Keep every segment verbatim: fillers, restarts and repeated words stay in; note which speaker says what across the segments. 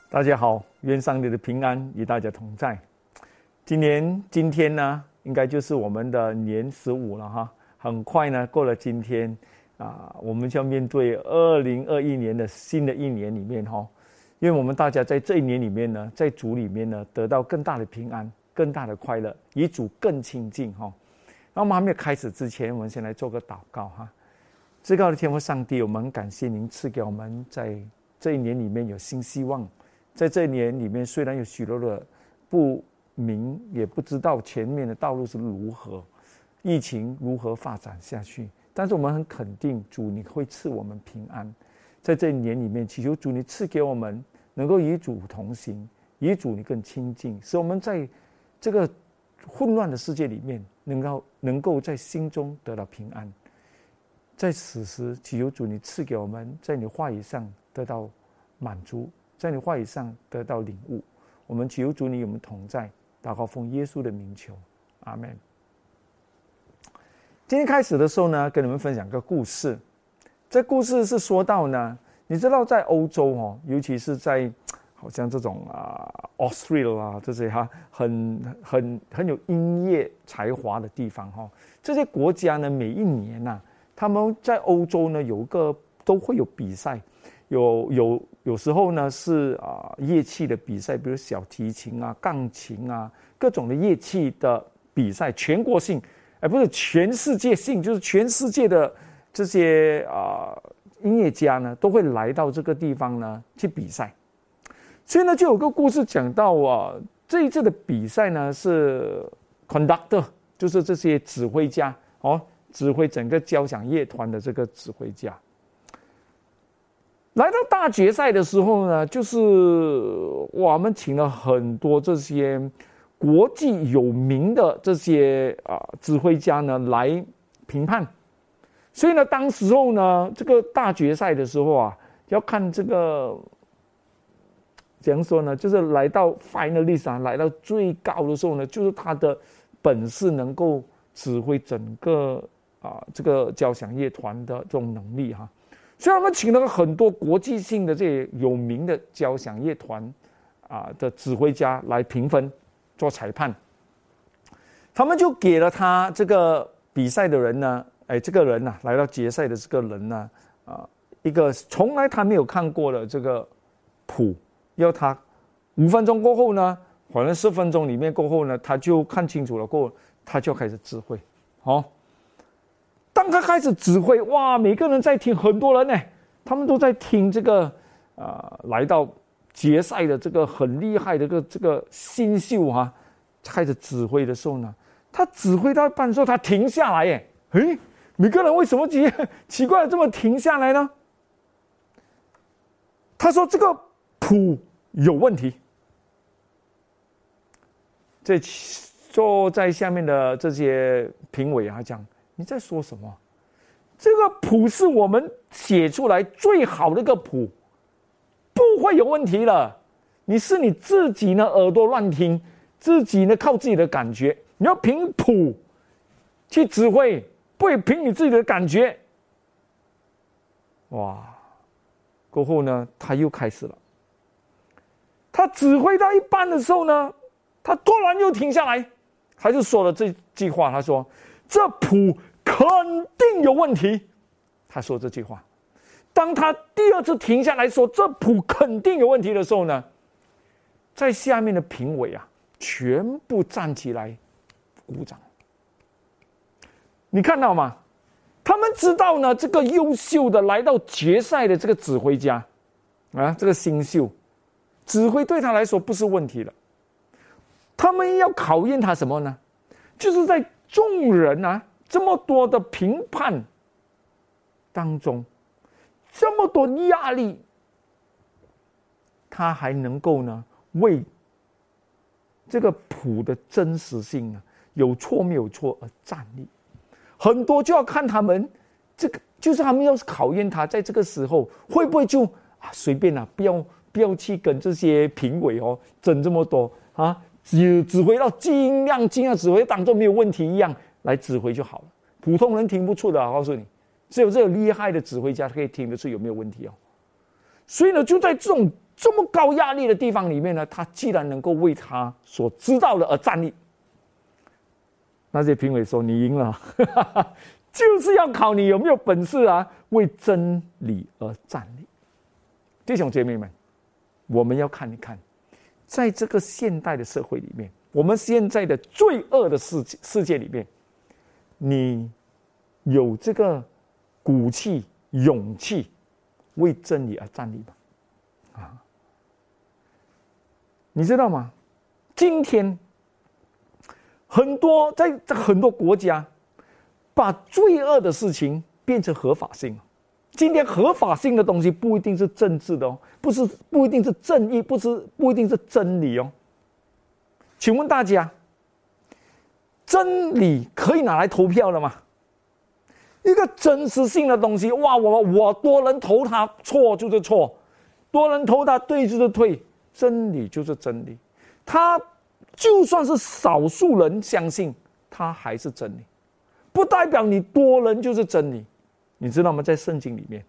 Speaker 1: 大家好，愿上帝的平安与大家同在。今年今天呢，应该就是我们的年十五了哈。很快呢，过了今天啊，我们就要面对二零二一年的新的一年里面哈。因为我们大家在这一年里面呢，在主里面呢，得到更大的平安、更大的快乐，与主更亲近哈。那我们还没有开始之前，我们先来做个祷告哈。至高的天父上帝，我们很感谢您赐给我们在这一年里面有新希望。在这一年里面，虽然有许多的不明，也不知道前面的道路是如何，疫情如何发展下去，但是我们很肯定主你会赐我们平安。在这一年里面，祈求主你赐给我们能够与主同行，与主你更亲近，使我们在这个混乱的世界里面能够能够在心中得到平安。在此时，祈求主你赐给我们在你话语上得到满足，在你话语上得到领悟。我们祈求主你与我们同在，祷告奉耶稣的名求，阿们。今天开始的时候呢，跟你们分享个故事。这故事是说到呢，你知道在欧洲哦，尤其是在好像这种啊 Austria 啊这些哈，很很很有音乐才华的地方哈，这些国家呢，每一年呐、啊，他们在欧洲呢有个都会有比赛。有有有时候呢是啊乐器的比赛，比如小提琴啊、钢琴啊，各种的乐器的比赛，全国性，哎不是全世界性，就是全世界的这些啊音乐家呢都会来到这个地方呢去比赛。所以呢就有个故事讲到啊，这一次的比赛呢是 conductor， 就是这些指挥家哦，指挥整个交响乐团的这个指挥家。来到大决赛的时候呢，就是我们请了很多这些国际有名的这些啊指挥家呢来评判。所以呢，当时候呢，这个大决赛的时候啊，要看这个怎样说呢，就是来到 finalist 啊，来到最高的时候呢，就是他的本事能够指挥整个啊这个交响乐团的这种能力哈。所以我们请了很多国际性的这些有名的交响乐团啊的指挥家来评分做裁判，他们就给了他这个比赛的人呢，哎，这个人呢、啊、来到决赛的这个人呢，啊，一个从来他没有看过的这个谱，要他五分钟过后呢，反正四分钟里面过后呢，他就看清楚了过后，他就开始指挥，哦。当他开始指挥，哇！每个人在听，很多人呢，他们都在听这个啊、呃，来到决赛的这个很厉害的这个这个新秀啊，开始指挥的时候呢，他指挥到一半的时候，他停下来，耶，诶，每个人为什么奇奇怪的这么停下来呢？他说这个谱有问题。这坐在下面的这些评委啊讲。你在说什么？这个谱是我们写出来最好的一个谱，不会有问题了。你是你自己呢耳朵乱听，自己呢靠自己的感觉，你要凭谱去指挥，不会凭你自己的感觉。哇！过后呢，他又开始了。他指挥到一半的时候呢，他突然又停下来，他就说了这句话，他说：“这谱。”肯定有问题，他说这句话。当他第二次停下来说这谱肯定有问题的时候呢，在下面的评委啊，全部站起来鼓掌。你看到吗？他们知道呢，这个优秀的来到决赛的这个指挥家啊，这个新秀指挥对他来说不是问题了。他们要考验他什么呢？就是在众人啊。这么多的评判当中，这么多压力，他还能够呢为这个谱的真实性啊，有错没有错而站立。很多就要看他们这个，就是他们要考验他，在这个时候会不会就啊随便啊，不要不要去跟这些评委哦争这么多啊，只指挥到尽量尽量指挥当作没有问题一样。来指挥就好了，普通人听不出的，我告诉你，只有这个厉害的指挥家可以听得出有没有问题哦。 所以呢，就在这种这么高压力的地方里面呢，他既然能够为他所知道的而站立，那些评委说你赢了，就是要考你有没有本事啊，为真理而站立。弟兄姐妹们，我们要看一看，在这个现代的社会里面，我们现在的罪恶的世界世界里面，你有这个骨气、勇气为真理而站立吗？啊，你知道吗？今天很多在很多国家，把罪恶的事情变成合法性。今天合法性的东西不一定是政治的哦，不是不一定是正义，不是不一定是真理哦。请问大家，真理可以拿来投票了吗？一个真实性的东西，哇，我我多人投他错就是错，多人投他对就是对，真理就是真理。他就算是少数人相信，他还是真理，不代表你多人就是真理。你知道吗？在圣经里面，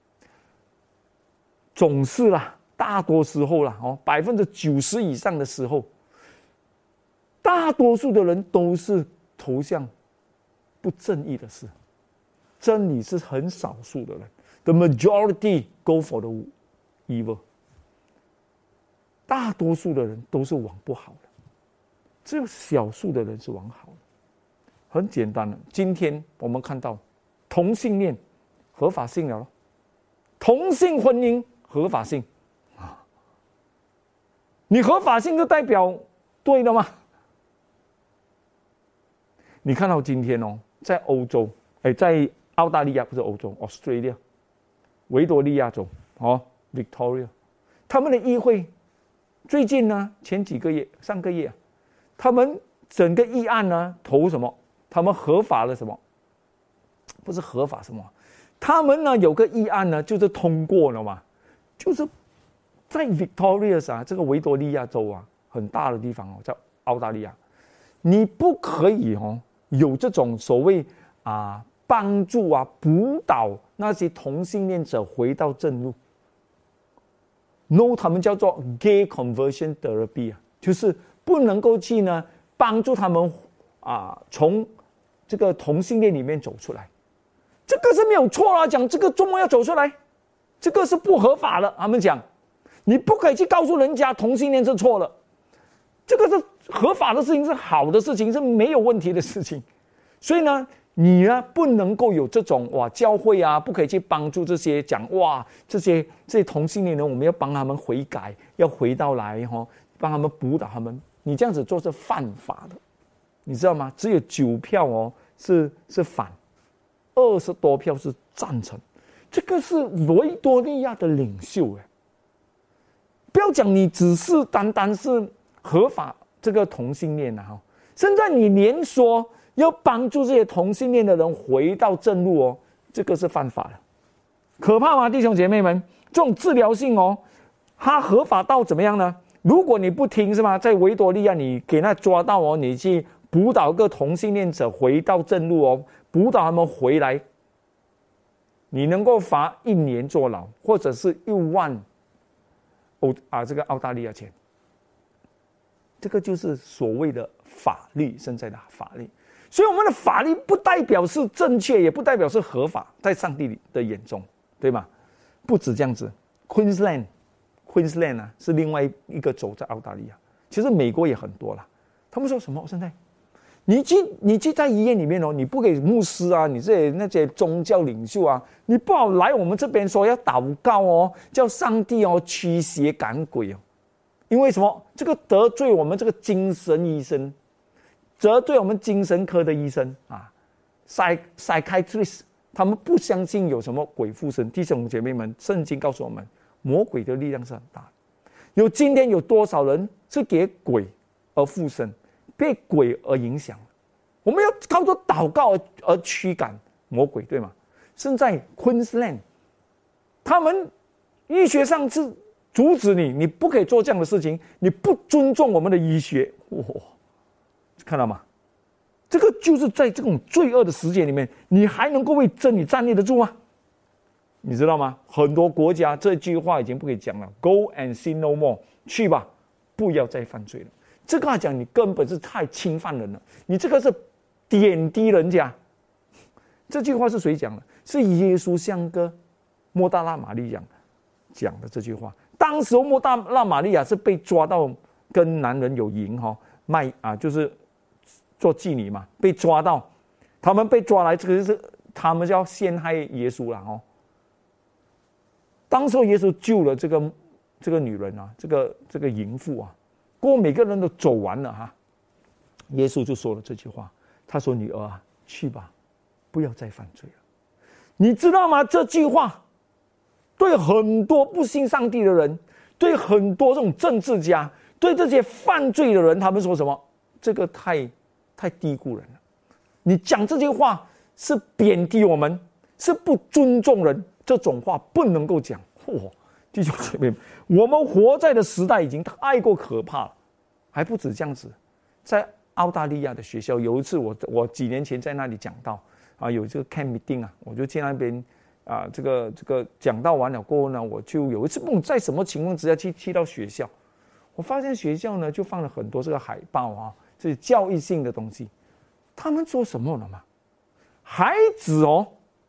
Speaker 1: 总是啦，大多时候啦，哦，百分之九十以上的时候，大多数的人都是投向不正义的事。真理是很少数的人 ，the majority go for the evil。大多数的人都是往不好的，只有少数的人是往好的。很简单的，今天我们看到同性恋合法性了，同性婚姻合法性啊，你合法性就代表对了吗？你看到今天哦，在欧洲，哎，在澳大利亚不是欧洲 ，Australia， 维多利亚州哦 ，Victoria， 他们的议会最近呢，前几个月、上个月、啊，他们整个议案呢投什么？他们合法了什么？不是合法什么？他们呢有个议案呢，就是通过了嘛，就是在 Victoria 啊，这个维多利亚州啊，很大的地方哦，在澳大利亚，你不可以哦有这种所谓啊帮助啊辅导那些同性恋者回到正路。No， 他们叫做 gay conversion therapy 啊，就是不能够去呢帮助他们啊从这个同性恋里面走出来。这个是没有错啦，讲这个周末要走出来，这个是不合法的。他们讲，你不可以去告诉人家同性恋是错的，这个是合法的事情，是好的事情，是没有问题的事情。所以呢，你呢不能够有这种哇教会啊，不可以去帮助这些讲哇这些这些同性恋人，我们要帮他们悔改，要回到来哈、哦，帮他们辅导他们。你这样子做是犯法的，你知道吗？只有九票哦是是反。二十多票是赞成，这个是维多利亚的领袖哎。不要讲你只是单单是合法这个同性恋啊，现在你连说要帮助这些同性恋的人回到正路哦，这个是犯法的，可怕吗？弟兄姐妹们，这种治疗性哦，它合法到怎么样呢？如果你不听是吗？在维多利亚你给他抓到哦，你去辅导个同性恋者回到正路哦。辅导他们回来，你能够罚一年坐牢，或者是一万欧啊这个澳大利亚钱。这个就是所谓的法律，现在的法律。所以我们的法律不代表是正确，也不代表是合法，在上帝的眼中，对吗？不止这样子 ，Queensland，Queensland Queensland 啊是另外一个州在澳大利亚，其实美国也很多啦。他们说什么？现在？你去，你去在医院里面哦，你不给牧师啊，你这些那些宗教领袖啊，你不好来我们这边说要祷告哦，叫上帝哦驱邪赶鬼哦，因为什么？这个得罪我们这个精神医生，得罪我们精神科的医生啊 ，psychiatrist， 他们不相信有什么鬼附身。弟兄姐妹们，圣经告诉我们，魔鬼的力量是很大的。有今天有多少人是给鬼而附身？被鬼而影响，我们要靠着祷告 而, 而驱赶魔鬼，对吗？现在 Queensland， 他们医学上是阻止你，你不可以做这样的事情，你不尊重我们的医学，哇，看到吗？这个就是在这种罪恶的世界里面，你还能够为真理站立得住吗？ 你知道吗？很多国家这句话已经不可以讲了 ，Go and sin no more， 去吧，不要再犯罪了。这个讲你根本是太侵犯人了，你这个是贬低人家。这句话是谁讲的？是耶稣向个莫大拉玛利亚讲的这句话。当时莫大拉玛利亚是被抓到跟男人有淫哈卖啊，就是做妓女嘛，被抓到，他们被抓来，这个是他们就要陷害耶稣了哦。当时耶稣救了这个这个女人啊，这个这个淫妇啊，过后每个人都走完了哈，耶稣就说了这句话，他说：“女儿啊，去吧，不要再犯罪了。”你知道吗？这句话对很多不信上帝的人，对很多这种政治家，对这些犯罪的人，他们说什么？这个太太低估人了。你讲这些话是贬低我们，是不尊重人，这种话不能够讲。嚯、哦，弟兄姐妹，我们活在的时代已经太过可怕了，还不止这样子。在澳大利亚的学校，有一次我我几年前在那里讲到啊，有这个 camp meeting 啊，我就去那边啊，这个这个讲到完了过后呢，我就有一次不在什么情况之下去去到学校，我发现学校呢就放了很多这个海报啊，这些教育性的东西。他们做什么了吗？孩子哦，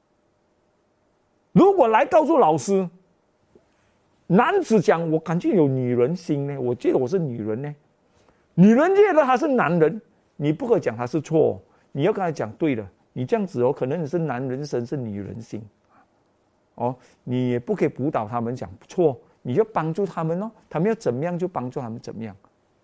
Speaker 1: 如果来告诉老师，男子讲我感觉有女人心呢，我觉得我是女人呢，女人觉得他是男人，你不可以讲他是错，你要跟他讲对了，你这样子哦，可能你是男人身是女人心，哦，你也不可以辅导他们讲错，你就帮助他们哦，他们要怎么样就帮助他们怎么样，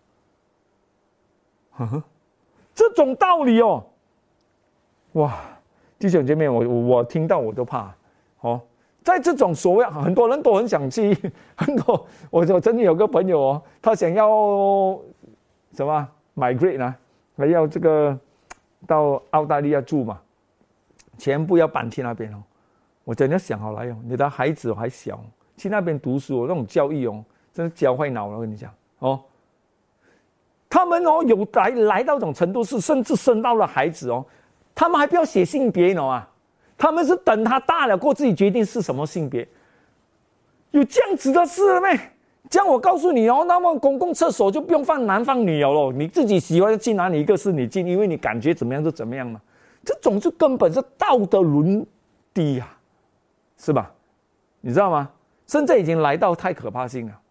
Speaker 1: 呵呵。这种道理哦，哇，弟兄姐妹，我我听到我都怕哦。在这种所谓很多人都很想去，很多我我真的有个朋友哦，他想要什么 migrate 呢？还要这个到澳大利亚住嘛，全部要搬去那边哦。我真的想好来哦，你的孩子还小，去那边读书、哦、那种教育哦，真的教坏脑了。我跟你讲哦。他们哦有来来到这种程度是，甚至生到了孩子哦，他们还不要写性别呢啊，他们是等他大了过自己决定是什么性别，有这样子的事没？这样我告诉你哦，那么公共厕所就不用放男放女了咯，你自己喜欢进哪里一个是你进，因为你感觉怎么样就怎么样嘛，这种就根本是道德沦低啊，是吧？你知道吗？现在已经来到太可怕性了。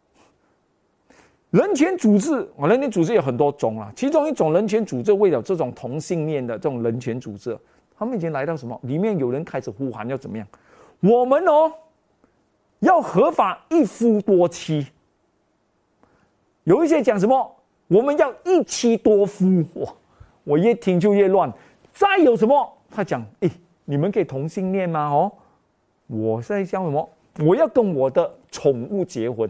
Speaker 1: 人权组织，人权组织有很多种啊，其中一种人权组织为了这种同性恋的这种人权组织，他们已经来到什么？里面有人开始呼喊要怎么样？我们哦，要合法一夫多妻。有一些讲什么？我们要一妻多夫。哇，我越听就越乱。再有什么？他讲，哎，你们可以同性恋吗？哦，我在讲什么？我要跟我的宠物结婚。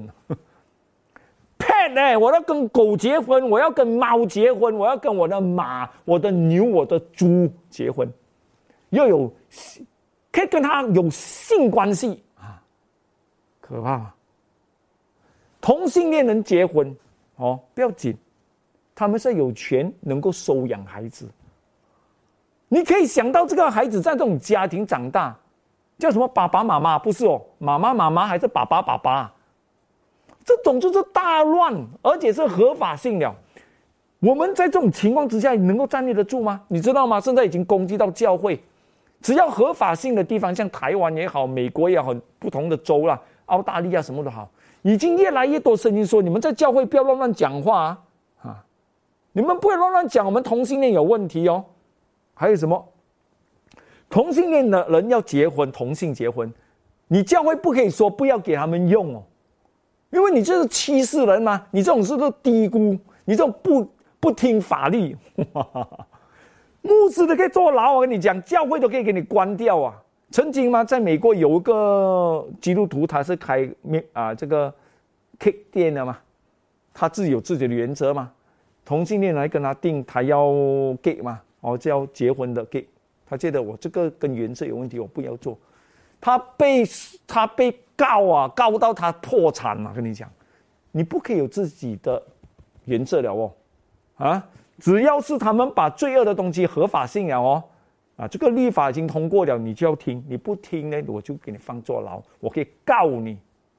Speaker 1: 欸、我要跟狗结婚，我要跟猫结婚，我要跟我的马、我的牛、我的猪结婚，要有可以跟他有性关系啊，可怕吗？同性恋人结婚哦，不要紧，他们是有权能够收养孩子。你可以想到这个孩子在这种家庭长大，叫什么爸爸妈妈？不是哦，妈妈妈妈还是爸爸爸爸？这种就是大乱，而且是合法性了。我们在这种情况之下，能够站立得住吗？你知道吗？现在已经攻击到教会，只要合法性的地方，像台湾也好，美国也好，不同的州啦，澳大利亚什么都好，已经越来越多声音说，你们在教会不要乱乱讲话啊！啊，你们不要乱乱讲，我们同性恋有问题哦。还有什么？同性恋的人要结婚，同性结婚，你教会不可以说不要给他们用哦。因为你这是歧视人嘛，你这种是不是低估？你这种不不听法律，牧师都可以坐牢。我跟你讲，教会都可以给你关掉啊。曾经嘛，在美国有一个基督徒，他是开啊这个 cake 店的嘛，他自己有自己的原则嘛。同性恋来跟他定，他要 gay 嘛，哦，叫结婚的 gay， 他觉得我这个跟原则有问题，我不要做。他被他被告啊，告到他破产了。跟你讲，你不可以有自己的原则了哦，啊，只要是他们把罪恶的东西合法性了哦， 啊，这个律法已经通过了，你就要听，你不听呢，我就给你放坐牢，我可以告你。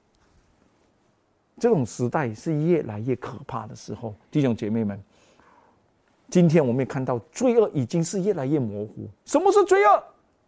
Speaker 1: 这种时代是越来越可怕的时候，弟兄姐妹们，今天我们也看到罪恶已经是越来越模糊。什么是罪恶？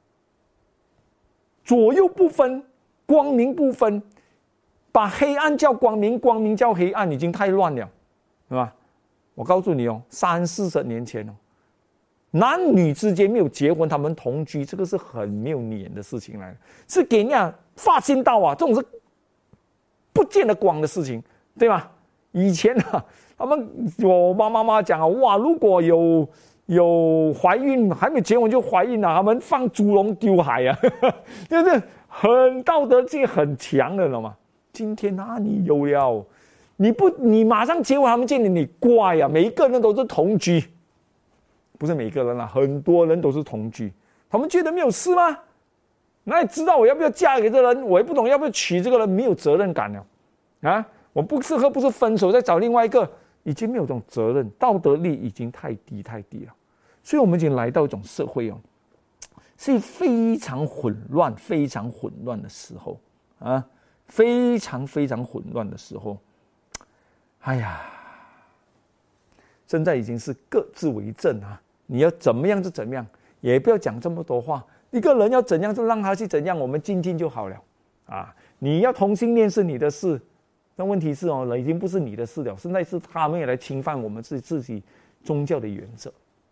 Speaker 1: 左右不分，光明不分，把黑暗叫光明，光明叫黑暗，已经太乱了，是吧？我告诉你哦，三四十年前哦，男女之间没有结婚，他们同居，这个是很没有脸的事情来的，是给人家发现到啊，这种是不见得光的事情，对吧？以前啊，他们我妈妈妈讲啊，哇，如果有有怀孕还没结婚就怀孕了、啊，他们放猪笼丢海啊，就是很道德性很强的了嘛。今天哪里有了？你不，你马上结婚，他们见你你怪啊！每一个人都是同居，不是每一个人啊，很多人都是同居，他们觉得没有事吗？哪里知道我要不要嫁给这个人？我也不懂要不要娶这个人，没有责任感了啊！我不适合，不是分手再找另外一个，已经没有这种责任，道德力已经太低太低了。所以我们已经来到一种社会哦，是非常混乱、非常混乱的时候啊，非常非常混乱的时候。哎呀，现在已经是各自为政啊！你要怎么样就怎么样，也不要讲这么多话。一个人要怎样就让他去怎样，我们静静就好了啊！你要同性恋是你的事，但问题是哦，已经不是你的事了。现在是他们也来侵犯我们自己自己宗教的原则。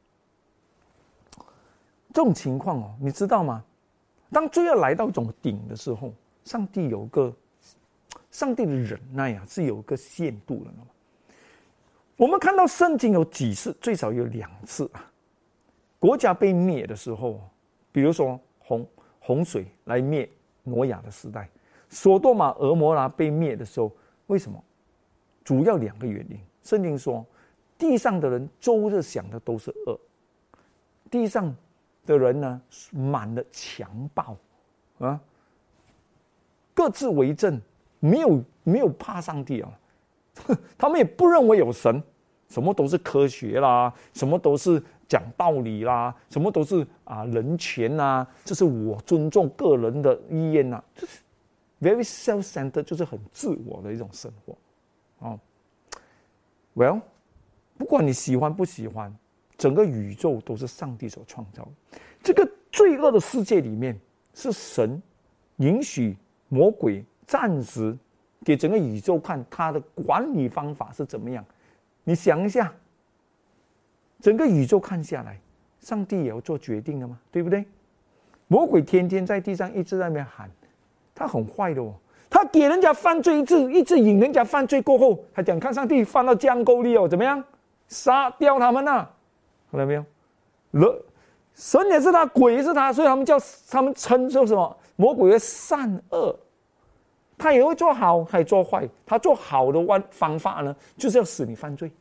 Speaker 1: 这种情况哦，你知道吗？当罪恶来到一种顶的时候，上帝有个。上帝的忍耐啊，是有个限度的。我们看到圣经有几次，最少有两次啊，国家被灭的时候，比如说洪洪水来灭挪亚的时代，索多玛、俄摩拉被灭的时候，为什么？主要两个原因。圣经说，地上的人周日想的都是恶，地上的人呢满了强暴啊，各自为政。没有没有怕上帝啊，他们也不认为有神，什么都是科学啦，什么都是讲道理啦，什么都是啊人权啦，这是我尊重个人的意愿呐，就是 very self-centered， 就是很自我的一种生活。哦 ，Well， 不管你喜欢不喜欢，整个宇宙都是上帝所创造的。这个罪恶的世界里面，是神允许魔鬼。暂时给整个宇宙看他的管理方法是怎么样，你想一下，整个宇宙看下来，上帝也要做决定的嘛，对不对？魔鬼天天在地上一直在那边喊，他很坏的哦，他给人家犯罪，一直一直引人家犯罪过后，他讲看上帝犯到江沟里哦，怎么样，杀掉他们啊，看到没有？神也是他，鬼也是他，所以他们叫他们称作什么？魔鬼的善恶。他也会做好，他也做坏。他做好的方法呢，就是要使你犯罪。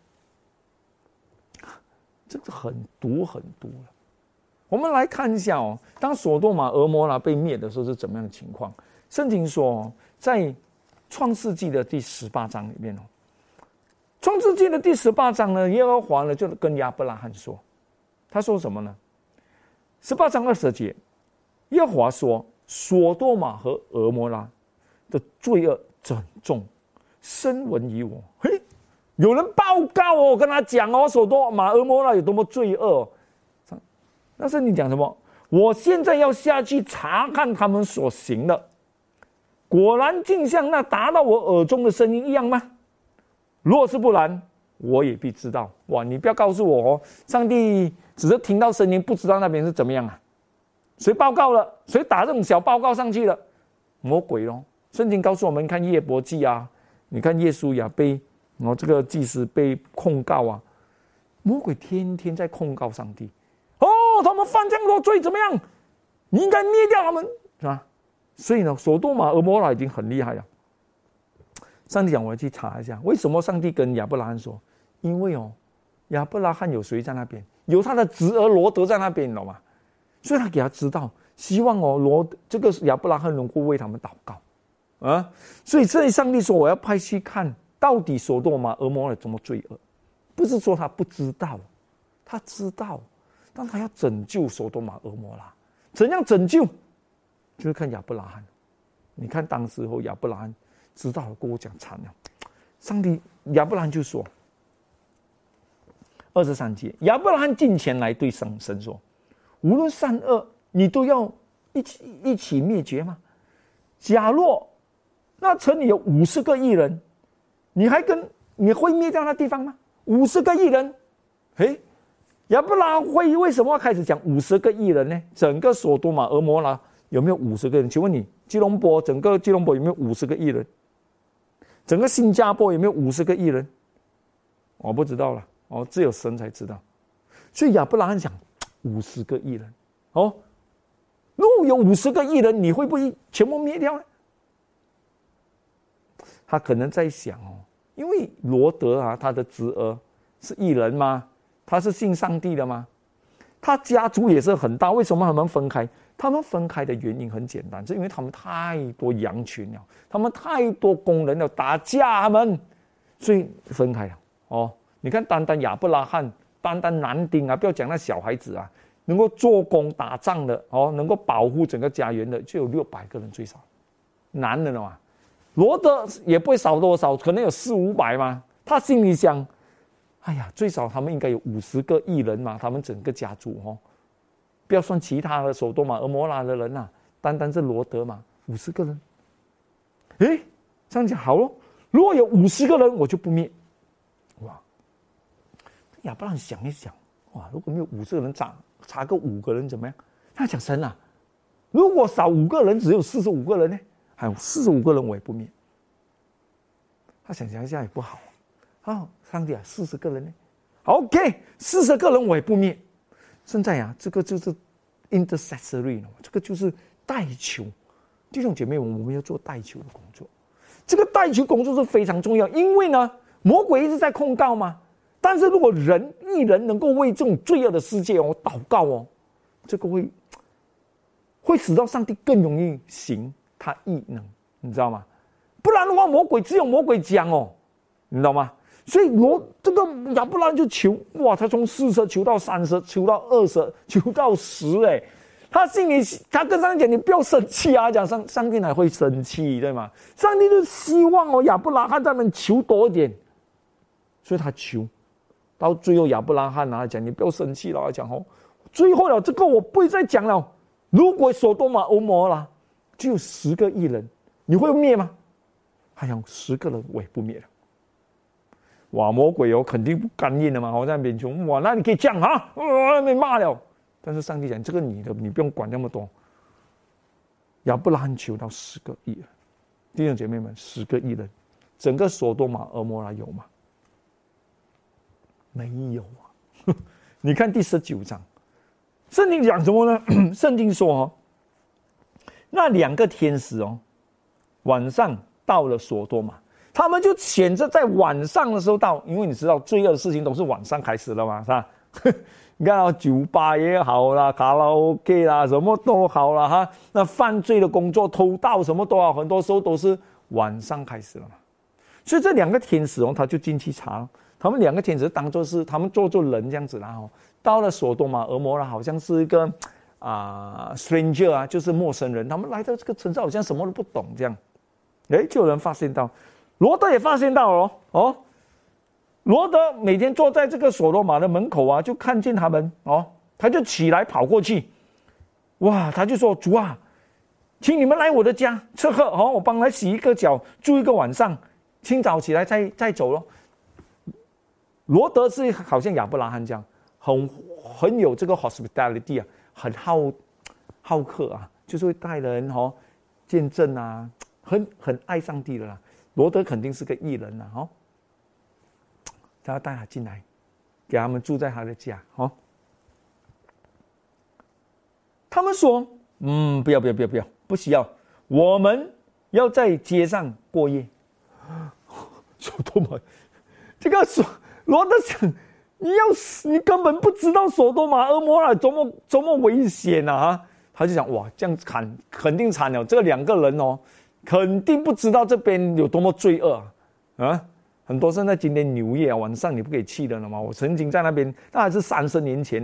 Speaker 1: 这个很毒，很毒了。我们来看一下哦，当索多玛、俄摩拉被灭的时候是怎么样的情况？圣经说，在创世纪的第十八章里面哦，创世纪的第十八章呢，耶和华呢就跟亚伯拉罕说，他说什么呢？十八章二十节，耶和华说，索多玛和俄摩拉的罪恶真重，深闻于我。嘿，有人报告哦，我跟他讲哦，索多玛、俄摩拉有多么罪恶、哦。但是你讲什么？我现在要下去查看他们所行的，果然竟像那达到我耳中的声音一样吗？若是不然，我也必知道。哇，你不要告诉我哦，上帝只是听到声音，不知道那边是怎么样啊？谁报告了？谁打这种小报告上去了？魔鬼咯。圣经告诉我们，看约伯记啊，你看耶稣亚被，然后这个祭司被控告啊，魔鬼天天在控告上帝。哦，他们犯这样多罪，怎么样？你应该灭掉他们，是吧？所以呢，索多玛、俄摩拉已经很厉害了。上帝讲，我要去查一下，为什么上帝跟亚伯拉罕说？因为哦，亚伯拉罕有谁在那边？有他的侄儿罗德在那边，你懂吗？所以他给他知道，希望哦罗这个亚伯拉罕能够为他们祷告。啊，所以这里上帝说我要派去看到底索多玛、俄摩拉怎么罪恶，不是说他不知道，他知道， 但他要拯救所多玛、蛾摩拉，怎样拯救？就是看亚伯拉罕。你看当时候亚伯拉罕知道了，跟我讲惨了。上帝亚伯拉罕就说，二十三节，亚伯拉罕近前来对神神说：“无论善恶，你都要一起一起灭绝吗？假若那城里有五十个义人，你还跟你会灭掉那地方吗？五十个义人，诶，亚伯拉罕会为什么要开始讲五十个义人呢？整个所多玛、蛾摩拉有没有五十个人？请问你，吉隆坡整个吉隆坡有没有五十个义人？整个新加坡有没有五十个义人？我不知道了，哦，只有神才知道。所以亚伯拉罕讲五十个义人，哦，如果有五十个义人，你会不会全部灭掉呢？他可能在想哦，因为罗德啊，他的侄儿是义人吗？他是信上帝的吗？他家族也是很大，为什么他们分开？他们分开的原因很简单，是因为他们太多羊群了，他们太多工人了，打架他们，所以分开了。哦，你看，单单亚伯拉罕，单单男丁啊，不要讲那小孩子啊，能够做工打仗的，哦，能够保护整个家园的，就有六百个人最少，男人嘛。罗德也不会少多少，可能有四五百嘛。他心里想，哎呀，最少他们应该有五十个义人嘛，他们整个家族哦，不要算其他的所多玛、蛾摩拉的人啊，单单是罗德嘛，五十个人。诶，这样讲好咯，如果有五十个人，我就不灭。哇，亚伯拉罕想一想，哇，如果没有五十个人，差差个五个人怎么样？他讲神啊，如果少五个人，只有四十五个人呢？还有四十五个人我也不灭。他想想一下也不好啊，哦，上帝啊，四十个人呢 ？OK， 四十个人我也不灭。现在啊，这个就是 intercessory， 这个就是代求。弟兄姐妹，我们要做代求的工作。这个代求工作是非常重要，因为呢，魔鬼一直在控告嘛。但是如果人一人能够为这种罪恶的世界哦祷告哦，这个会会使到上帝更容易行他异能，你知道吗？不然的话，魔鬼只有魔鬼讲哦，你知道吗？所以罗这个亚伯拉罕就求，哇，他从四十求到三十，求到二十，求到十，哎，他心里他跟上帝讲，你不要生气啊，讲上上帝哪会生气，对吗？上帝就希望哦亚伯拉罕他们求多一点，所以他求，到最后亚伯拉罕啊讲，你不要生气了，他讲哦，最后了这个我不会再讲了，如果所多玛、蛾摩拉只有十个义人，你会灭吗？他讲十个人我也不灭了。哇，魔鬼哦，肯定不甘愿的嘛！我在那边求，哇，那你可以这样啊，我被骂了。但是上帝讲，这个你的，你不用管那么多。亚伯拉罕求到十个义人，弟兄姐妹们，十个义人，整个所多玛、蛾摩拉有吗？没有啊！你看第十九章，圣经讲什么呢？圣经说哦，那两个天使哦，晚上到了所多玛。他们就选择在晚上的时候到，因为你知道罪恶的事情都是晚上开始了嘛，是吧？你看到酒吧也好啦，卡拉 OK 啦，什么都好啦哈。那犯罪的工作、偷盗什么都好，很多时候都是晚上开始了嘛。所以这两个天使哦，他就进去查，他们两个天使当作是他们做做人这样子啦哈。到了所多玛、蛾摩拉，好像是一个啊、呃、stranger 啊，就是陌生人，他们来到这个城市好像什么都不懂这样，哎，就有人发现到。罗德也发现到了哦，罗德每天坐在这个所多玛的门口啊，就看见他们哦，他就起来跑过去，哇，他就说：“主啊，请你们来我的家吃喝哦，我帮来洗一个脚，住一个晚上，清早起来再再走咯。”罗德是好像亚伯拉罕这样，很很有这个 hospitality 啊，很好好客啊，就是会带人哦见证啊，很很爱上帝的啦。罗德肯定是个义人了哦，他要带他进来，给他们住在他的家哦。他们说：“嗯，不要不要不要不要，不需要，我们要在街上过夜。”所多玛，这个所罗德想，你要死，你根本不知道所多玛、蛾摩拉多么多么危险啊！他就想，哇，这样惨，肯定惨了。这两个人哦。肯定不知道这边有多么罪恶 啊, 啊！很多现在今天纽约啊，晚上你不可以去的了嘛。我曾经在那边，那还是三十年前呢。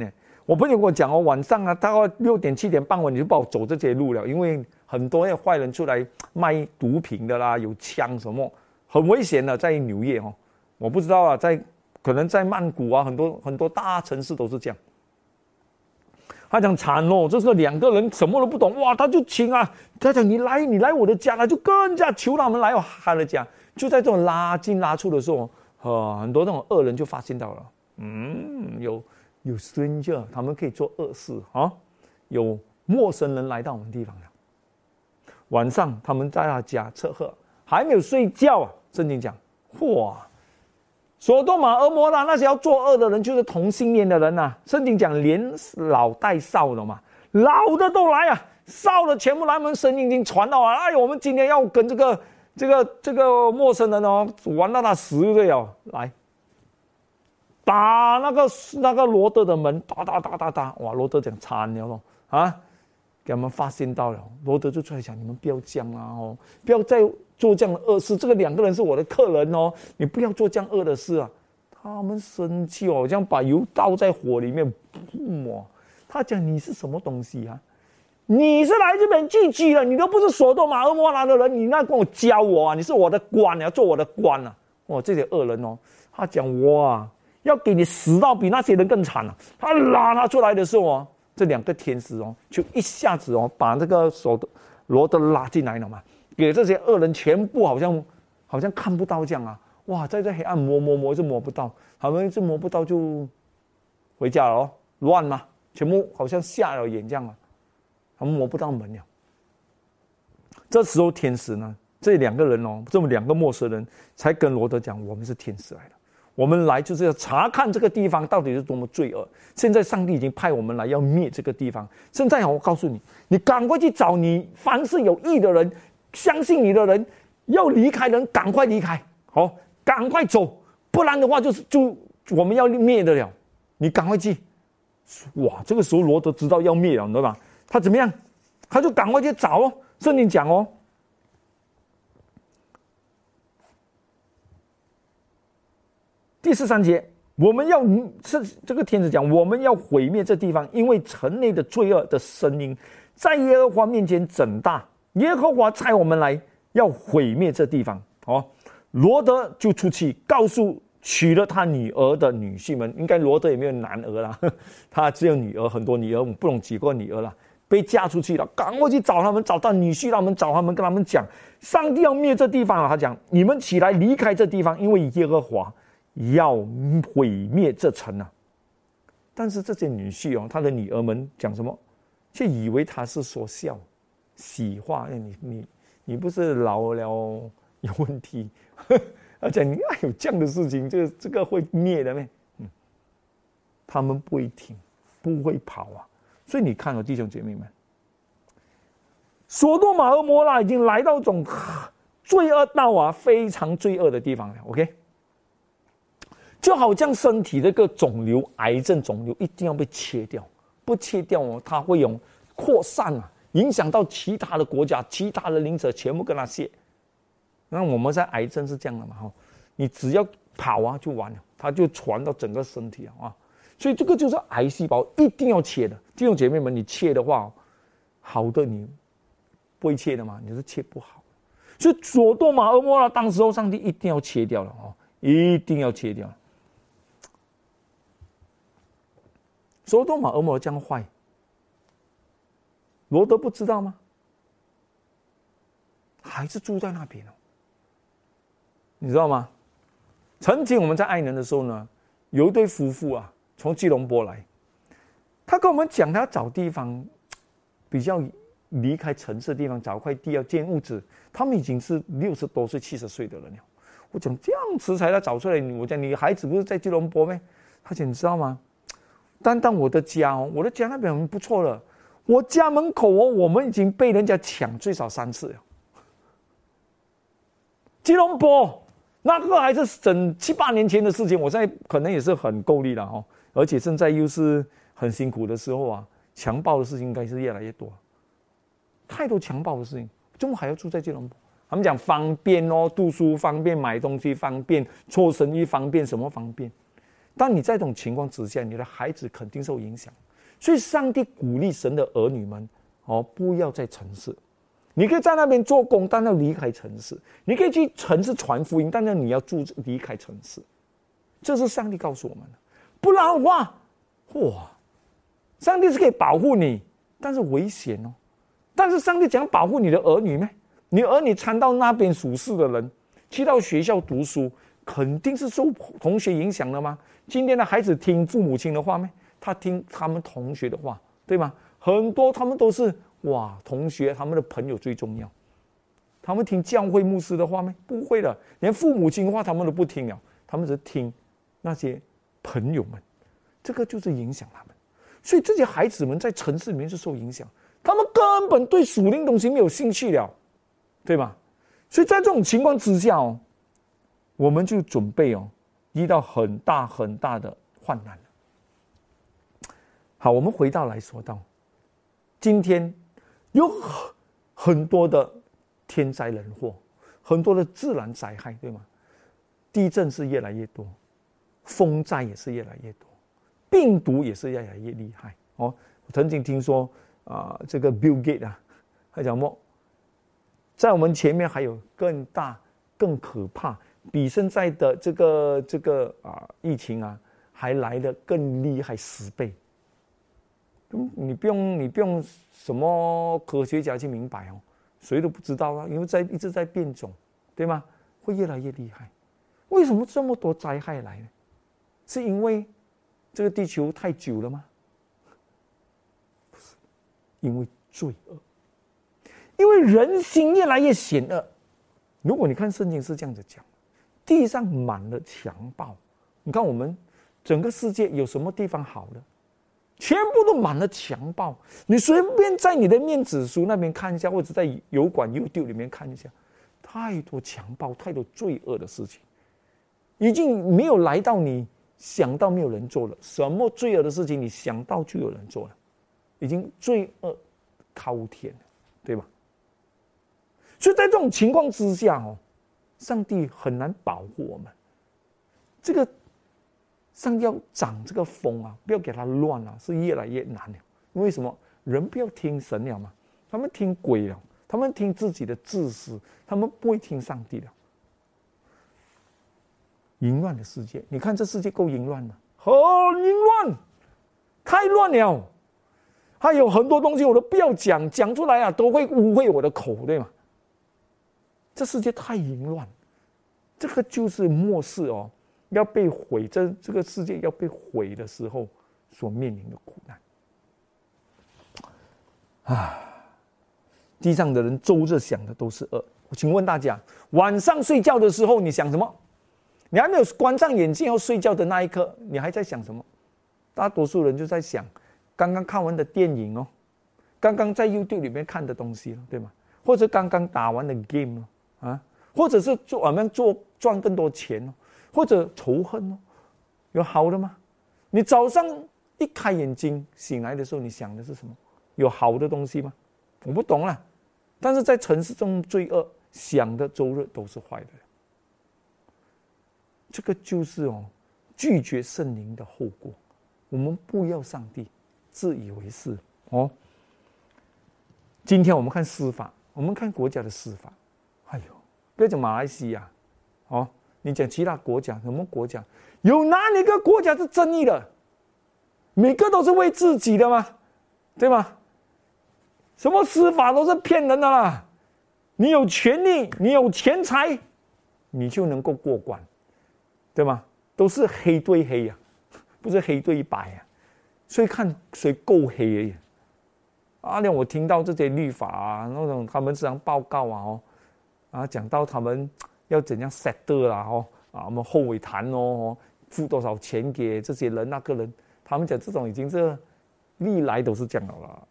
Speaker 1: 我朋友跟我讲哦，晚上啊，大概六点七点傍晚你就不好走这些路了，因为很多那坏人出来卖毒品的啦，有枪什么，很危险的，在纽约哦。我不知道啊，在可能在曼谷啊，很多很多大城市都是这样。他讲惨哦，这是两个人什么都不懂，哇，他就请啊，他讲你来你来我的家，他就更加求他们来哦，他的家就在这种拉进拉出的时候，呃，很多那种恶人就发现到了，嗯，有有 stranger， 他们可以做恶事啊，有陌生人来到我们地方了。晚上他们在他家吃喝，还没有睡觉啊，圣经讲，哇！所多玛俄摩拉那些要作恶的人，就是同性恋的人呐、啊。圣经讲，连老带少的嘛，老的都来啊，少的全部来。我们声音已经传到了，哎，我们今天要跟这个这个这个陌生人哦，玩到他死对哦，来打那个那个罗德的门，打打打打打，哇，罗德讲惨了咯啊，给他们发现到了，罗德就出来讲，你们不要这样啊哦，不要再做这样的恶事，这个两个人是我的客人哦，你不要做这样恶的事啊！他们生气哦，这样把油倒在火里面，哇！他讲你是什么东西啊？你是来这边聚集的，你都不是所多玛俄摩拉的人，你那跟我教我啊？你是我的官，你要做我的官啊！哇，这些恶人哦，他讲哇，要给你死到比那些人更惨啊！他拉他出来的时候哦，这两个天使哦，就一下子哦，把这个所罗德拉进来了嘛。给这些恶人全部好像好像看不到这样啊！哇，在这黑暗摸摸摸就摸不到，他们就摸不到就回家了哦，乱嘛，全部好像瞎了眼这样啊，他们摸不到门了。这时候天使呢，这两个人哦，这么两个陌生人才跟罗德讲，我们是天使来的，我们来就是要查看这个地方到底是多么罪恶。现在上帝已经派我们来要灭这个地方。现在我告诉你，你赶快去找你凡是有义的人。相信你的人，要离开的人赶快离开，好、哦，赶快走，不然的话就是就我们要灭得了。你赶快去，哇！这个时候罗德知道要灭了，你知道吧？他怎么样？他就赶快去找哦。圣经讲哦，第十三节，我们要是这个天使讲，我们要毁灭这地方，因为城内的罪恶的声音在耶和华面前整大。耶和华差我们来要毁灭这地方哦，罗德就出去告诉娶了他女儿的女婿们，应该罗德也没有男儿啦，他只有女儿，很多女儿，不懂几个女儿啦，被嫁出去了，赶快去找他们，找到女婿，他们找他们，跟他们讲，上帝要灭这地方了。他讲，你们起来离开这地方，因为耶和华要毁灭这城啊。但是这些女婿哦，他的女儿们讲什么，却以为他是说笑。喜话，你你你不是老了有问题？而且你哎有这样的事情，这个这个会灭的咩？嗯，他们不会停，不会跑啊！所以你看哦，弟兄姐妹们，所多玛和摩拉已经来到一种罪恶到啊非常罪恶的地方了。OK， 就好像身体这个肿瘤，癌症肿瘤一定要被切掉，不切掉哦，它会有扩散啊。影响到其他的国家，其他的邻舍全部跟他卸。那我们在癌症是这样的嘛？哈，你只要跑啊就完了，它就传到整个身体啊。所以这个就是癌细胞一定要切的。弟兄姐妹们，你切的话，好的你不会切的嘛，你是切不好。所以所多玛俄摩拉当时候上帝一定要切掉了哦，一定要切掉。所多玛俄摩拉这样坏。罗德不知道吗？还是住在那边哦，你知道吗？曾经我们在爱人的时候呢，有一对夫妇啊，从吉隆坡来，他跟我们讲，他要找地方比较离开城市的地方，找块地要建屋子。他们已经是六十多岁、七十岁的人了。我讲这样子才要找出来，我讲你孩子不是在吉隆坡咩？他讲你知道吗？单单我的家哦，我的家那边很不错了。我家门口哦，我们已经被人家抢最少三次了。吉隆坡那个还是整七八年前的事情，我现在可能也是很够力了哈，而且现在又是很辛苦的时候啊，强暴的事情应该是越来越多，太多强暴的事情，怎么还要住在吉隆坡？他们讲方便哦，读书方便，买东西方便，做生意方便，什么方便？但你在这种情况之下，你的孩子肯定受影响。 所以上帝鼓励神的儿女们哦，不要在城市。你可以在那边做工，但要离开城市；你可以去城市传福音，但是你要住离开城市。这是上帝告诉我们的。不然的话，哇，上帝是可以保护你，但是危险哦。但是上帝讲保护你的儿女咩？你儿女参到那边属世的人，去到学校读书，肯定是受同学影响的吗？今天的孩子听父母亲的话咩？他听他们同学的话，对吗？很多他们都是哇，同学他们的朋友最重要。他们听教会牧师的话咩？不会的，连父母亲的话他们都不听了，他们只听那些朋友们，这个就是影响他们。所以这些孩子们在城市里面是受影响，他们根本对属灵东西没有兴趣了，对吧？所以在这种情况之下哦，我们就准备哦遇到很大很大的患难了。好，我们回到来说到，今天有很多的天灾人祸，很多的自然灾害，对吗？地震是越来越多，风灾也是越来越多，病毒也是越来越厉害哦。我曾经听说啊、呃，这个 Bill Gates 啊，他讲么，在我们前面还有更大、更可怕，比现在的这个这个啊、呃、疫情啊还来得更厉害十倍。你不用，你不用什么科学家去明白哦，谁都不知道啊，因为在一直在变种，对吗？会越来越厉害。为什么这么多灾害来呢？是因为这个地球太久了吗？不是，因为罪恶，因为人心越来越险恶。如果你看圣经是这样子讲，地上满了强暴，你看我们整个世界有什么地方好的？全部都满了强暴，你随便在你的面子书那边看一下，或者在油管 YouTube 里面看一下，太多强暴，太多罪恶的事情，已经没有来到你想到没有人做了，什么罪恶的事情你想到就有人做了，已经罪恶滔天了，对吧？所以在这种情况之下哦，上帝很难保护我们。这个上帝要掌这个风啊，不要给它乱啊，是越来越难了。因为什么？人不要听神了嘛，他们听鬼了，他们听自己的自私，他们不会听上帝的。淫乱的世界，你看这世界够淫乱吗？很淫乱，太乱了。还有很多东西我都不要讲，讲出来啊都会污秽我的口，对吗？这世界太淫乱，这个就是末世哦。要被毁，这这个世界要被毁的时候所面临的苦难啊！地上的人周日想的都是恶。我请问大家，晚上睡觉的时候你想什么？你还没有关上眼睛要睡觉的那一刻，你还在想什么？大多数人就在想刚刚看完的电影哦，刚刚在 YouTube 里面看的东西了，对吗？或者刚刚打完的 game 哦，啊，或者是做我们做赚更多钱哦。或者仇恨哦，有好的吗？你早上一开眼睛醒来的时候，你想的是什么？有好的东西吗？我不懂啦。但是在城市中罪恶，想的周日都是坏的。这个就是哦，拒绝圣灵的后果。我们不要上帝，自以为是哦。今天我们看司法，我们看国家的司法。哎呦，不要讲马来西亚，哦。你讲其他国家，什么国家？有哪一个国家是正义的？每个都是为自己的吗？对吗？什么司法都是骗人的啦！你有权利，你有钱财，你就能够过关，对吗？都是黑对黑呀、啊，不是黑对白呀、啊。所以看谁够黑而已。啊，连我听到这些律法啊，那种他们这样报告啊，哦，啊，讲到他们。要怎样 settle 啦？哦，啊，我们后尾谈哦，付多少钱给这些人那个人？他们讲这种已经是历来都是这样了，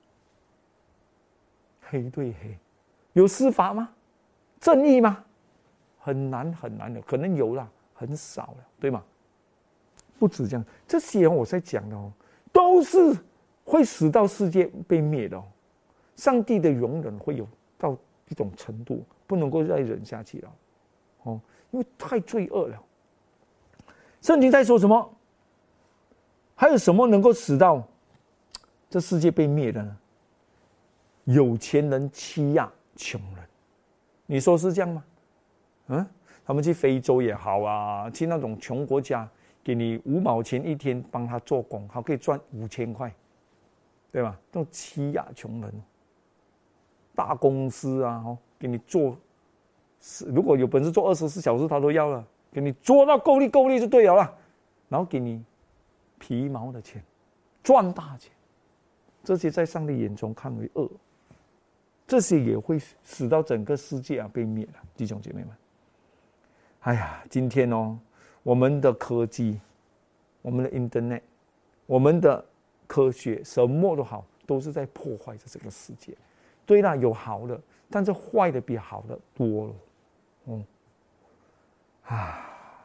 Speaker 1: 黑对黑，有司法吗？正义吗？很难很难的，可能有啦，很少了，对吗？不止这样，这些我在讲的哦，都是会使到世界被灭的哦。上帝的容忍会有到一种程度，不能够再忍下去了。哦，因为太罪恶了。圣经在说什么？还有什么能够使到这世界被灭了呢？有钱人欺压穷人，你说是这样吗？嗯，他们去非洲也好啊，去那种穷国家，给你五毛钱一天帮他做工，还可以赚五千块，对吧？这种欺压穷人，大公司啊，哦，给你做，如果有本事做二十四小时，他都要了，给你做到够力够力就对了啦，然后给你皮毛的钱，赚大钱，这些在上帝眼中看为恶。这些也会使到整个世界啊被灭了，弟兄姐妹们。哎呀，今天哦，我们的科技，我们的 Internet， 我们的科学，什么都好，都是在破坏着这个世界。对啦，有好的，但是坏的比好的多了。嗯，啊，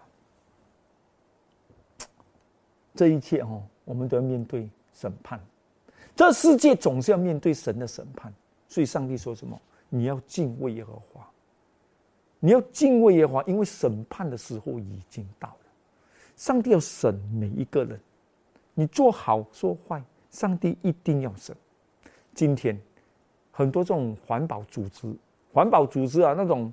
Speaker 1: 这一切哦，我们都要面对审判。这世界总是要面对神的审判。所以上帝说什么？你要敬畏耶和华，你要敬畏耶和华，因为审判的时候已经到了。上帝要审每一个人，你做好做坏，上帝一定要审。今天很多这种环保组织，环保组织啊，那种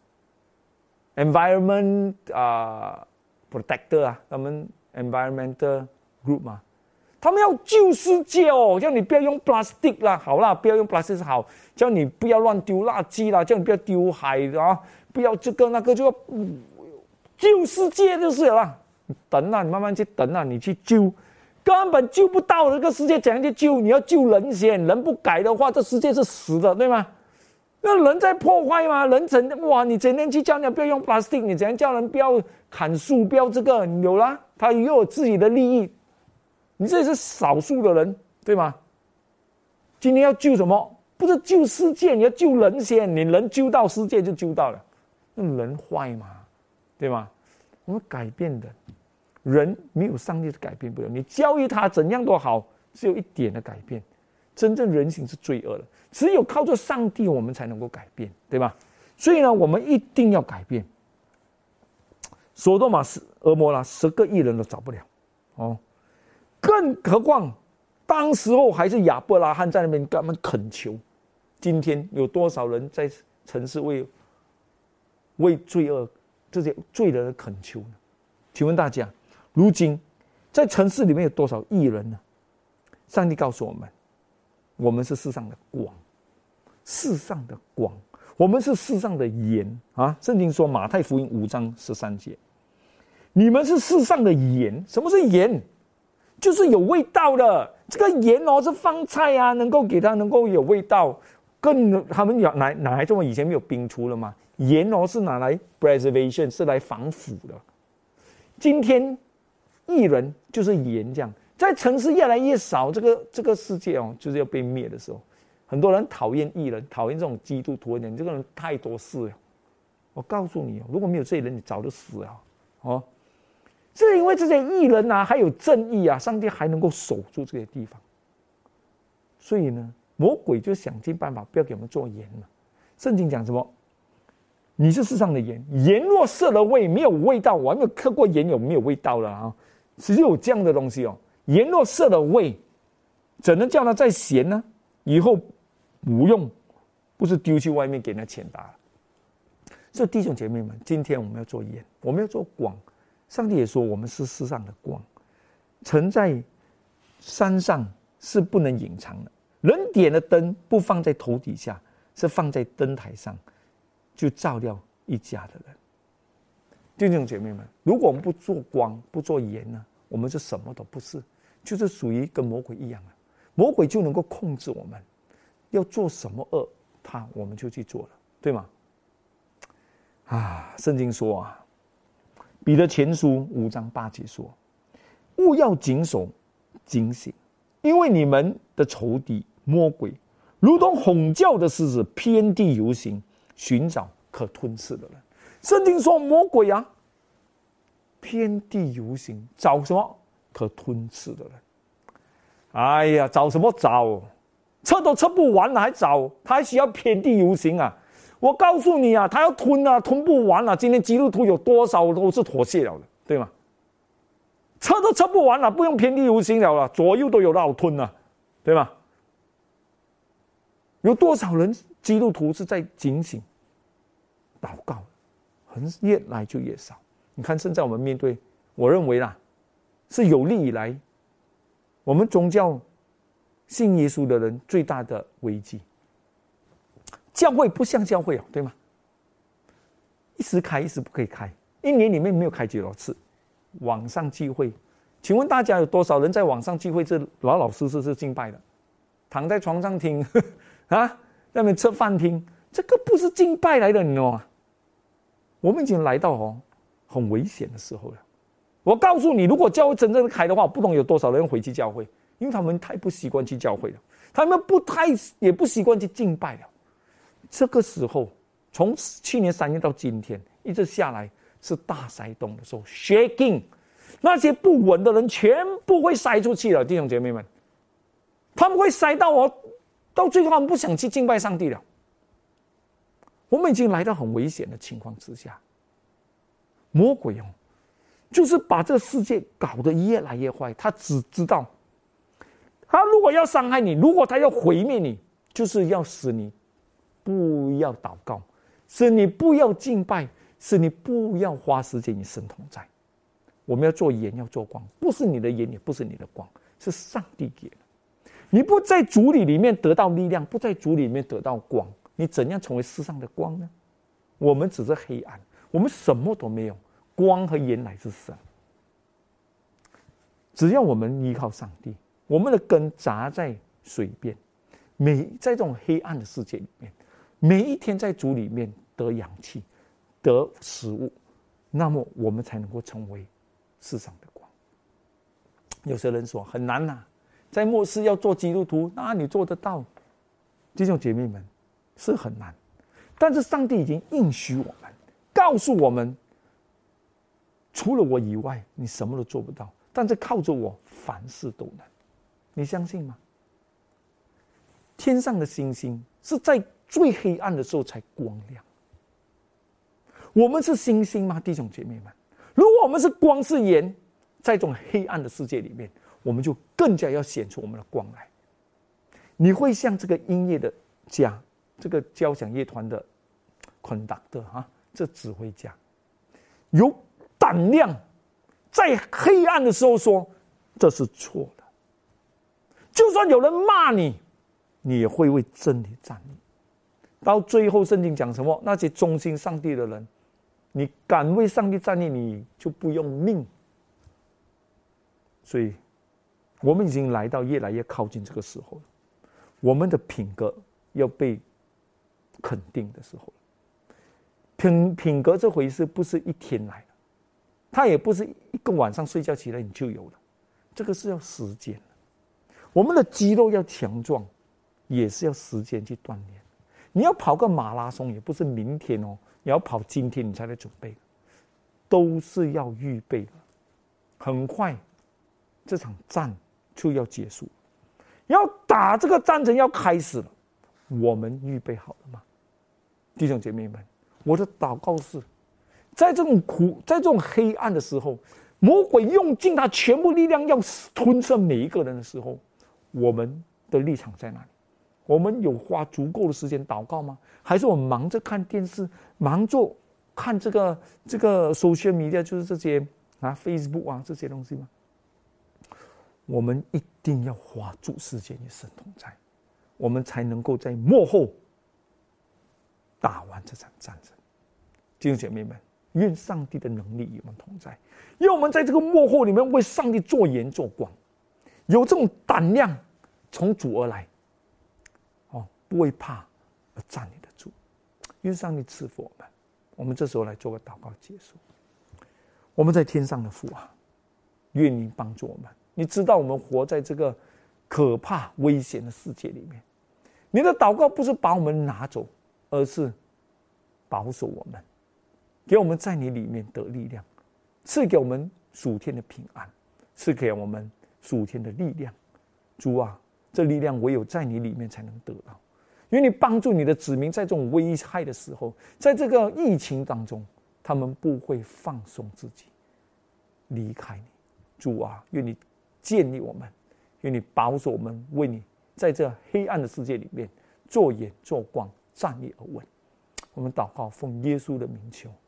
Speaker 1: environment 啊 protector 啊，他们 environmental group 嘛。他们要救世界哦，叫你不要用 plastic 啦，好啦，不要用 plastic 是好，叫你不要乱丢垃圾啦，叫你不要丢海啊，不要这个那个，就要、嗯、救世界就是了啦。你等啊，你慢慢去等啊，你去救，根本救不到这个世界，怎样去救？你要救人先，人不改的话，这世界是死的，对吗？那人在破坏嘛，人整哇，你整天去叫人不要用 plastic， 你怎样叫人不要砍树，不要这个，有啦，他又有自己的利益。你这是少数的人，对吗？今天要救什么？不是救世界，你要救人先。你人救到，世界就救到了。那人坏嘛，对吗？我们改变人，人没有上帝是改变不了。你教育他怎样都好，只有一点的改变。真正人性是罪恶的，只有靠着上帝，我们才能够改变，对吧？所以呢，我们一定要改变。索多玛、蛾摩拉十个亿人都找不了，哦。更何况，当时候还是亚伯拉罕在那边跟他们恳求。今天有多少人在城市为为罪恶这些罪人的恳求呢？请问大家，如今在城市里面有多少义人呢？上帝告诉我们，我们是世上的光，世上的光，我们是世上的盐啊！圣经说，马太福音五章十三节，你们是世上的盐。什么是盐？就是有味道的。这个盐哦，是放菜啊，能够给它能够有味道。更他们哪哪来这么以前没有冰橱了吗？盐哦是拿来 preservation， 是来防腐的。今天艺人就是盐这样，在城市越来越少，这个这个世界哦就是要被灭的时候，很多人讨厌艺人，讨厌这种基督徒的人，这个人太多事了。我告诉你，如果没有这些人，你早就死了哦。是因为这些义人啊，还有正义啊，上帝还能够守住这些地方。所以呢，魔鬼就想尽办法不要给我们做盐了。圣经讲什么？你是世上的盐，盐若涩了味，没有味道。我还没有喝过盐有没有味道了啊？只有这样的东西哦。盐若涩了味，怎能叫它再咸呢？以后不用，不是丢去外面给人家钱打了。所以弟兄姐妹们，今天我们要做盐，我们要做光。上帝也说，我们是世上的光，盛在山上是不能隐藏的。人点了灯，不放在头底下，是放在灯台上，就照亮一家的人。弟兄姐妹们，如果我们不做光，不做盐呢，我们是什么都不是，就是属于跟魔鬼一样啊。魔鬼就能够控制我们，要做什么恶，他我们就去做了，对吗？啊，圣经说啊。彼得前书五章八节说：“务要谨守、警醒，因为你们的仇敌魔鬼，如同吼叫的狮子，遍地游行，寻找可吞噬的人。”圣经说魔鬼啊，遍地游行，找什么可吞噬的人？哎呀，找什么找？测都测不完了，还找？他还需要遍地游行啊？我告诉你啊，他要吞啊，吞不完了。今天基督徒有多少都是妥协了的，对吗？测都测不完了，不用遍地游行了了，左右都有得好吞啊。 对吗？有多少人基督徒是在警醒祷告，很越来就越少。你看现在我们面对，我认为啦，是有历以来我们宗教信耶稣的人最大的危机。教会不像教会哦，对吗？一时开一时不可以开，一年里面没有开几多次。网上聚会，请问大家有多少人在网上聚会是老老实实是敬拜的？躺在床上听啊，在那边吃饭听，这个不是敬拜来的，你知道吗？我们已经来到哦很危险的时候了。我告诉你，如果教会真正的开的话，不懂有多少人回去教会，因为他们太不习惯去教会了，他们不太也不习惯去敬拜了。这个时候，从去年三月到今天，一直下来是大塞动的时候 ，shaking， 那些不稳的人全部会塞出去了，弟兄姐妹们，他们会塞到我，到最后他们不想去敬拜上帝了。我们已经来到很危险的情况之下，魔鬼哦，就是把这个世界搞得越来越坏。他只知道，他如果要伤害你，如果他要毁灭你，就是要使你不要祷告，使你不要敬拜，使你不要花时间与神同在。我们要做盐，要做光，不是你的盐，也不是你的光，是上帝给的。你不在主里里面得到力量，不在主里面得到光，你怎样成为世上的光呢？我们只是黑暗，我们什么都没有，光和盐乃是神。只要我们依靠上帝，我们的根扎在水边，每在这种黑暗的世界里面，每一天在主里面得氧气，得食物，那么我们才能够成为世上的光。有些人说很难啊，在末世要做基督徒，那你做得到？弟兄姐妹们，是很难，但是上帝已经应许我们，告诉我们，除了我以外，你什么都做不到，但是靠着我，凡事都能。你相信吗？天上的星星是在最黑暗的时候才光亮。我们是星星吗，弟兄姐妹们？如果我们是光是盐，在这种黑暗的世界里面，我们就更加要显出我们的光来。你会像这个音乐的家，这个交响乐团的 conductor 啊，这指挥家，有胆量在黑暗的时候说这是错的。就算有人骂你，你也会为真理站立。到最后圣经讲什么？那些忠心上帝的人，你敢为上帝站立，你就不用命。所以我们已经来到越来越靠近这个时候了，我们的品格要被肯定的时候了。品品格这回事不是一天来的，它也不是一个晚上睡觉起来你就有了，这个是要时间的。我们的肌肉要强壮，也是要时间去锻炼。你要跑个马拉松，也不是明天哦，你要跑今天你才来准备，都是要预备的。很快，这场战就要结束，要打这个战争要开始了，我们预备好了吗？弟兄姐妹们，我的祷告是，在这种苦，在这种黑暗的时候，魔鬼用尽他全部力量要吞噬每一个人的时候，我们的立场在哪里？我们有花足够的时间祷告吗？还是我们忙着看电视，忙着看这个这个 social media， 就是这些啊 Facebook 啊这些东西吗？我们一定要花足时间与神同在，我们才能够在末后打完这场战争。弟兄姐妹们，愿上帝的能力与我们同在，愿我们在这个末后里面为上帝做盐做光，有这种胆量从主而来，哦，不会怕而站立得住。愿上帝赐福我们。我们这时候来做个祷告结束。我们在天上的父啊，愿你帮助我们。你知道我们活在这个可怕危险的世界里面，你的祷告不是把我们拿走，而是保守我们，给我们在你里面得力量，赐给我们属天的平安，赐给我们属天的力量。主啊，这力量唯有在你里面才能得到。愿你帮助你的子民在这种危害的时候，在这个疫情当中，他们不会放松自己离开你。主啊，愿你建立我们，愿你保守我们，为你在这黑暗的世界里面做盐做光，站立而稳。我们祷告，奉耶稣的名求，